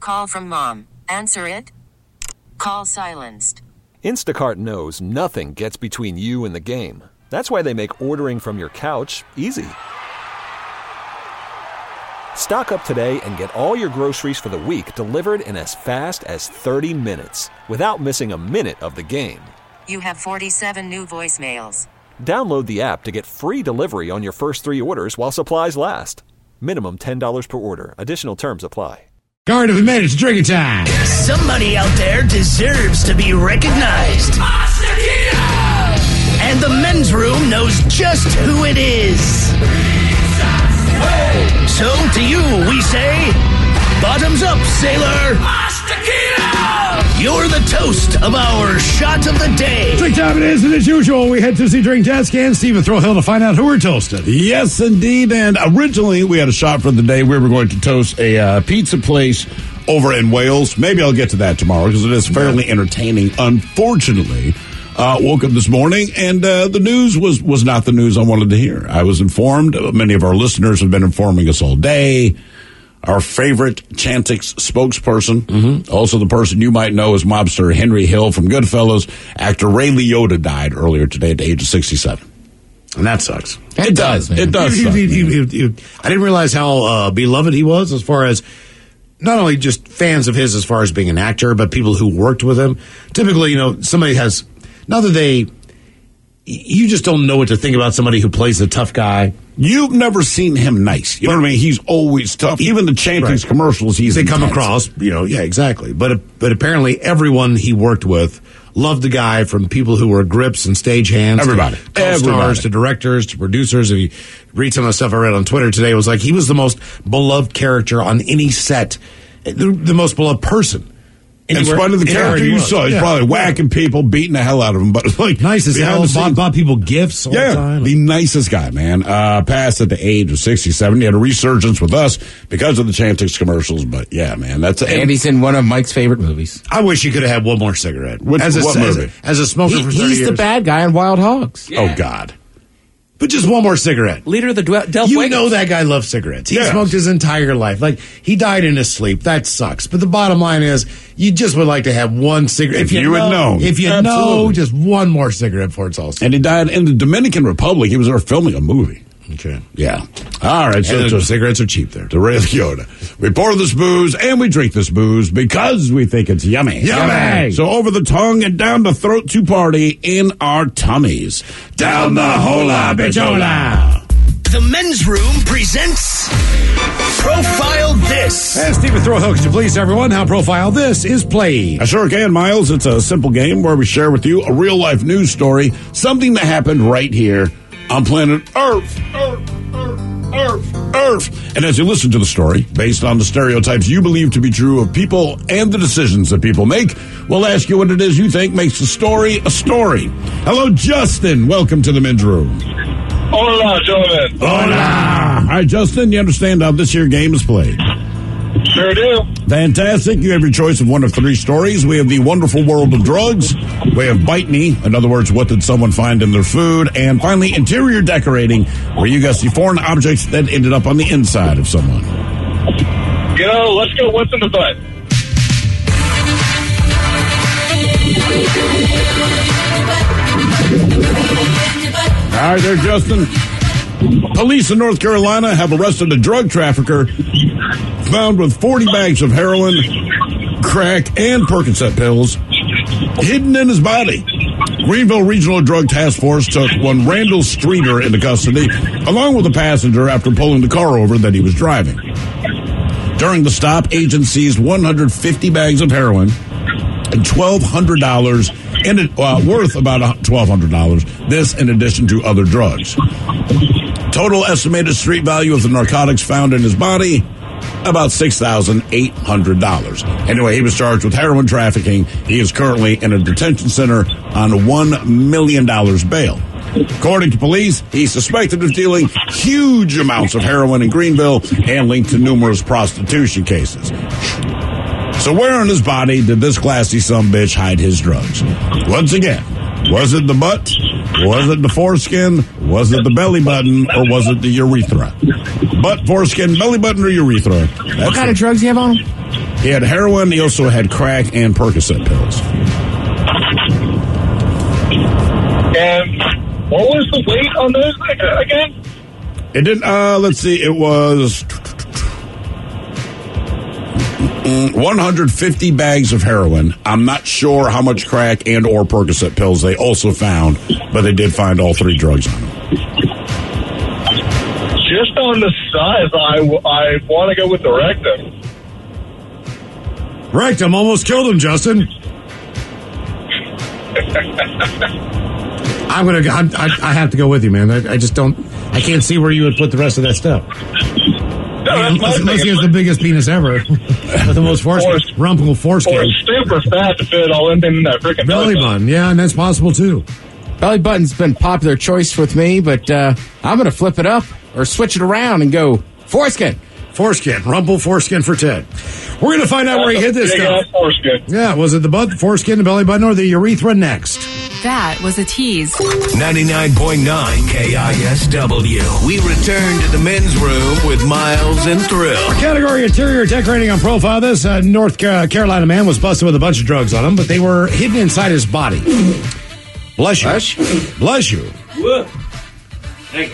call from mom. Answer it. Call silenced. Instacart knows nothing gets between you and the game. That's why they make ordering from your couch easy. Stock up today and get all your groceries for the week delivered in as fast as 30 minutes without missing a minute of the game. You have 47 new voicemails. Download the app to get free delivery on your first 3 orders while supplies last. Minimum $10 per order. Additional terms apply. Guard, we made it to drinking time. Somebody out there deserves to be recognized. And the men's room knows just who it is. So to you, we say, bottoms up, sailor. You're the toast of our shot of the day. Drink time it is, and as usual, we head to the drink desk and Stephen Throwhill to find out who we're toasting. Yes, indeed. And originally, we had a shot for the day. We were going to toast a pizza place over in Wales. Maybe I'll get to that tomorrow because it is fairly entertaining. Unfortunately, woke up this morning and the news was not the news I wanted to hear. I was informed. Many of our listeners have been informing us all day. Our favorite Chantix spokesperson, also the person you might know as mobster Henry Hill from Goodfellas, actor Ray Liotta died earlier today at the age of 67. And that sucks. It does. Man. It does. I didn't realize how beloved he was as far as not only just fans of his as far as being an actor, but people who worked with him. Typically, somebody has, not that you just don't know what to think about somebody who plays the tough guy. You've never seen him nice. You know what I mean? He's always tough. Even the Chantix commercials, they come across, yeah, exactly. But apparently everyone he worked with loved the guy, from people who were grips and stagehands. Everybody. To co-stars, to directors, to producers. If you read some of the stuff I read on Twitter today, it was like he was the most beloved character on any set, the most beloved person. In spite of the character you saw, he's probably whacking people, beating the hell out of them, but nice as hell. Bought people gifts all the time. The nicest guy, man. Passed at the age of 67. He had a resurgence with us because of the Chantix commercials, but yeah, man, and he's in one of Mike's favorite movies. I wish he could have had one more cigarette. What movie? As a smoker for 30 years. He's the bad guy in Wild Hogs. Yeah. Oh, God. But just one more cigarette. Leader of the Del Fuegos. You know that guy loves cigarettes. He smoked his entire life. Like, he died in his sleep. That sucks. But the bottom line is, you just would like to have one cigarette. If you would know. If you know, just one more cigarette before it's all set. And he died in the Dominican Republic. He was there filming a movie. Okay. Yeah. All right. So cigarettes are cheap there. To Ray Liotta. We pour this booze and we drink this booze because we think it's yummy. Yummy. So over the tongue and down the throat to party in our tummies. Down the hola bichola. The men's room presents Profile This. And Stephen Throwhill, could you please tell everyone how Profile This is played? I sure can, Miles. It's a simple game where we share with you a real life news story, something that happened right here on planet Earth. And as you listen to the story, based on the stereotypes you believe to be true of people and the decisions that people make, we'll ask you what it is you think makes a story a story. Hello, Justin. Welcome to the men's room. Hola, gentlemen. Hola. All right, Justin, you understand how this here game is played? Sure do. Fantastic. You have your choice of one of 3 stories. We have the wonderful world of drugs. We have bite me. In other words, what did someone find in their food? And finally, interior decorating, where you guess the foreign objects that ended up on the inside of someone. Let's go what's in the butt. All right, there, Justin. Police in North Carolina have arrested a drug trafficker found with 40 bags of heroin, crack, and Percocet pills hidden in his body. Greenville Regional Drug Task Force took one Randall Streeter into custody, along with a passenger, after pulling the car over that he was driving. During the stop, agents seized 150 bags of heroin and $1,200 worth about $1,200. This in addition to other drugs. Total estimated street value of the narcotics found in his body, about $6,800. Anyway, he was charged with heroin trafficking. He is currently in a detention center on $1 million bail. According to police, he's suspected of dealing huge amounts of heroin in Greenville and linked to numerous prostitution cases. So where in his body did this classy sumbitch hide his drugs? Once again, was it the butt? Was it the foreskin? Was it the belly button? Or was it the urethra? Butt, foreskin, belly button, or urethra? What kind of drugs do you have on him? He had heroin. He also had crack and Percocet pills. And what was the weight on those again? It didn't, let's see, it was 150 bags of heroin. I'm not sure how much crack and or Percocet pills they also found, but they did find all three drugs on him. Just on the size, I want to go with the rectum. Rectum almost killed him, Justin. I have to go with you, man. I just don't. I can't see where you would put the rest of that stuff. Unless he has the biggest penis ever, with the most rumple foreskin. Or super fat to fit all in that freaking belly button. Yeah, and that's possible too. Belly button's been popular choice with me, but I'm going to flip it up or switch it around and go foreskin. Foreskin, rumple foreskin for Ted. We're going to find out where he hid this stuff. Foreskin. Yeah, was it the butt, the foreskin, the belly button, or the urethra next? That was a tease. 99.9 KISW. We return to the men's room with Miles and Thrill. Category interior decorating on profile. This North Carolina man was busted with a bunch of drugs on him, but they were hidden inside his body. Bless you. Bless you. Thank you.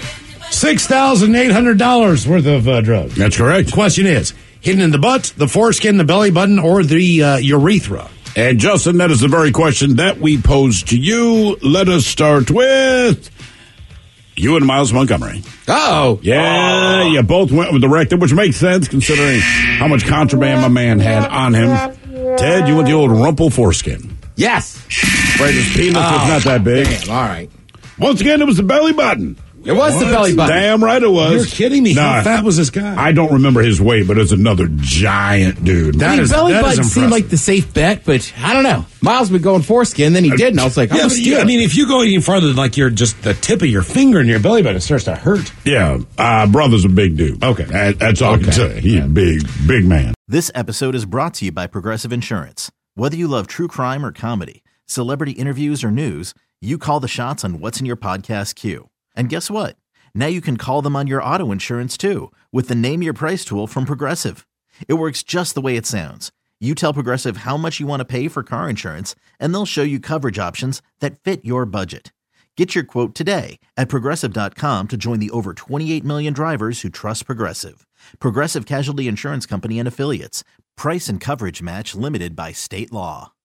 $6,800 worth of drugs. That's correct. Question is, hidden in the butt, the foreskin, the belly button, or the urethra? And Justin, that is the very question that we posed to you. Let us start with you and Miles Montgomery. Oh. Yeah, you both went with the rectum, which makes sense considering how much contraband my man had on him. Ted, you went the old rumple foreskin. Yes. Afraid his penis was not that big. Damn, all right. Once again, it was the belly button. It was the belly button. Damn right it was. You're kidding me. How fat was this guy? I don't remember his weight, but it's another giant dude. Belly button seemed like the safe bet, but I don't know. Miles been going foreskin, then he didn't. I was like, if you go any farther than like you're just the tip of your finger in your belly button, it starts to hurt. Yeah, brother's a big dude. Okay. That's all I can say. He's a big man. This episode is brought to you by Progressive Insurance. Whether you love true crime or comedy, celebrity interviews or news, you call the shots on what's in your podcast queue. And guess what? Now you can call them on your auto insurance, too, with the Name Your Price tool from Progressive. It works just the way it sounds. You tell Progressive how much you want to pay for car insurance, and they'll show you coverage options that fit your budget. Get your quote today at Progressive.com to join the over 28 million drivers who trust Progressive. Progressive Casualty Insurance Company and Affiliates. Price and coverage match limited by state law.